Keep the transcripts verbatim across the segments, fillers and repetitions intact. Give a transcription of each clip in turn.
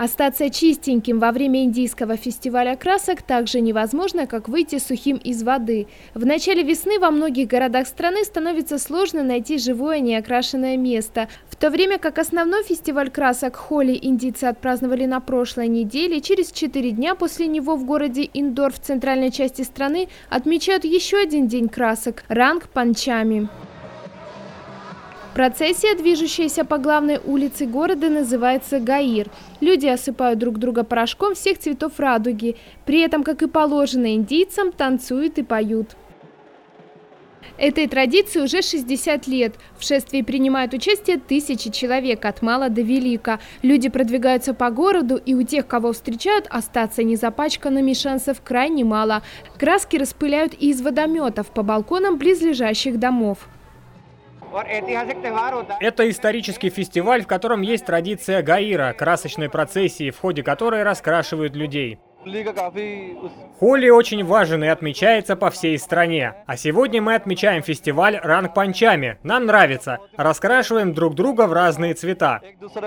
Остаться чистеньким во время индийского фестиваля красок так же невозможно, как выйти сухим из воды. В начале весны во многих городах страны становится сложно найти живое неокрашенное место. В то время как основной фестиваль красок Холи индийцы отпраздновали на прошлой неделе, через четыре дня после него в городе Индор в центральной части страны отмечают еще один день красок – Ранг Панчами. Процессия, движущаяся по главной улице города, называется Гаир. Люди осыпают друг друга порошком всех цветов радуги. При этом, как и положено индийцам, танцуют и поют. Этой традиции уже шестьдесят лет. В шествии принимают участие тысячи человек, от мала до велика. Люди продвигаются по городу, и у тех, кого встречают, остаться незапачканными шансов крайне мало. Краски распыляют и из водометов по балконам близлежащих домов. Это исторический фестиваль, в котором есть традиция Гаира, красочной процессии, в ходе которой раскрашивают людей. Холи очень важен и отмечается по всей стране. А сегодня мы отмечаем фестиваль Ранг Панчами. Нам нравится. Раскрашиваем друг друга в разные цвета.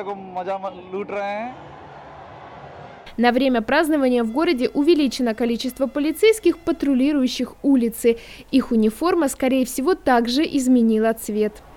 На время празднования в городе увеличено количество полицейских, патрулирующих улицы. Их униформа, скорее всего, также изменила цвет.